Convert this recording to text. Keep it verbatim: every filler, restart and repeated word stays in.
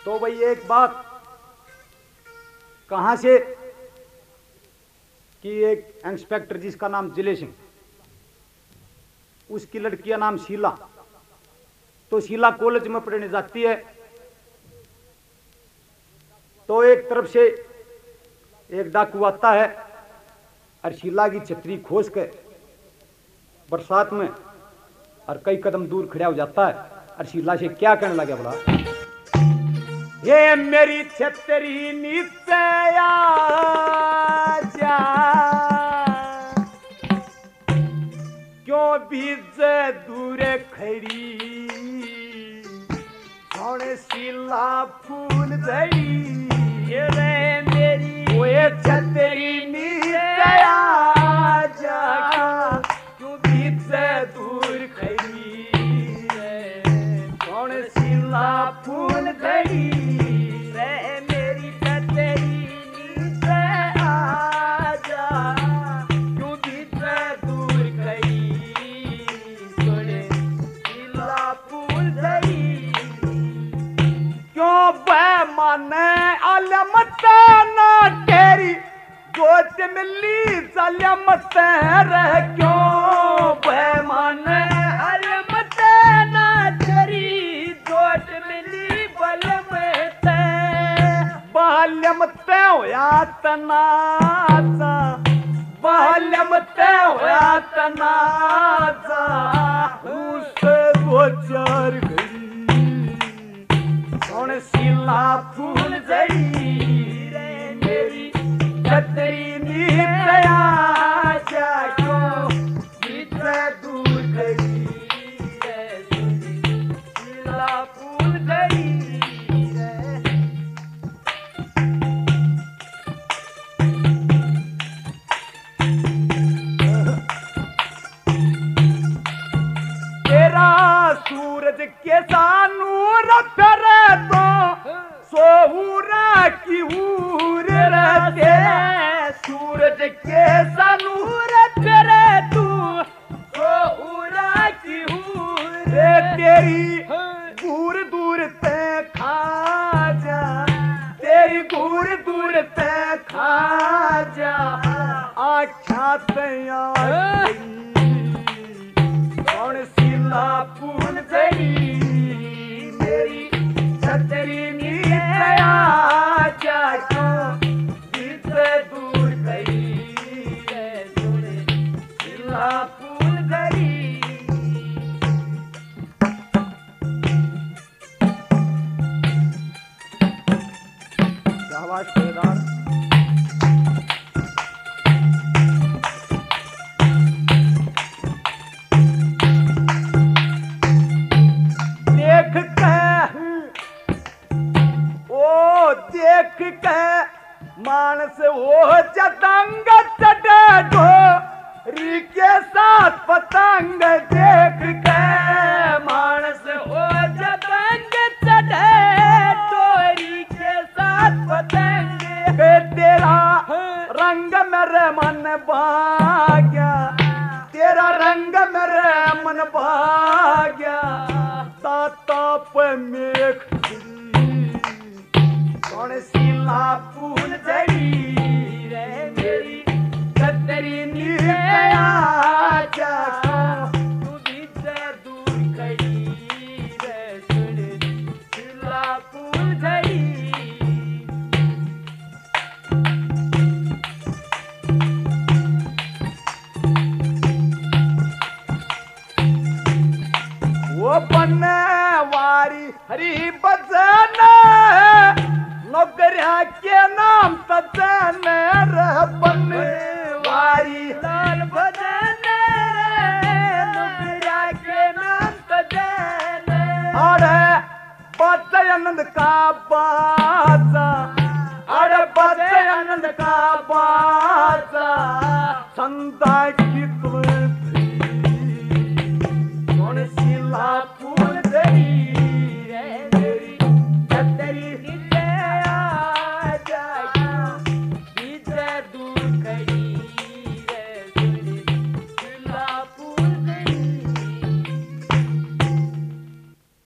तो भाई एक बात कहां से कि एक इंस्पेक्टर जिसका नाम जिले सिंह, उसकी लड़की का नाम शीला। तो शीला कॉलेज में पढ़ने जाती है। तो एक तरफ से एक डाकू आता है और शीला की छतरी खोज के बरसात में और कई कदम दूर खड़ा हो जाता है और शीला से क्या कहने लगा, बोला ये मेरी छतरी नीचे आ जा, क्यों बीच दूर खड़ी, सोने शीला फूल दई, ये रे मेरी वो छतरी नीचे आ जा, क्यों बीच दूर खड़ी, सोने शीला फूल दई, अलमत ना तेरी गोद मिली अलमत रह, क्यों बेमान अलमत ना तेरी गोद मिली बलमत, बाल्यमत होया तनाजा, बाल्यमत होया तनाजा, उस दो चार सोने शीला फूल जई, मेरी छतरी नीचे आ जा, क्यों बीच दूर खड़ी, शीला फूल जई। तेरा सूरज के सानूर फिरे तो सोहूरा की हूर रहते, सूरज के सानूर फिरे तू सोहूरा की हूर, तेरी दूर दूर ते खा जा, तेरी दूर दूर ते खा जा, आँखा तैयार कौन शीला फूल जई, मेरी छतरी नीचे आ जा, क्यों बीच दूर गई, शीला फूल गई। शाबाश ठेकेदार। देख के मानस वो चतंग चढ़े ढोरी के साथ पतंग, देख के मानस वो चतंग चढ़े ढोरी के साथ पतंग, तेरा रंग मेरे मन भाग्या, तेरा रंग मेरे मन भाग्या, ताप मेघ कौन शीला फूल जड़ी, रे मेरी छतरी नीचे आ जा, तू बीच दूर खड़ी, रे सुन शीला फूल जड़ी। वो बनने वारी हरी बजन नौकरिया के नाम तजन रह, बनने वारी लाल भजन नौकरिया के नाम तजन, अरे बच्चे आनंद का बाजा, अरे बच्चे आनंद का बाजा, संदा की तुम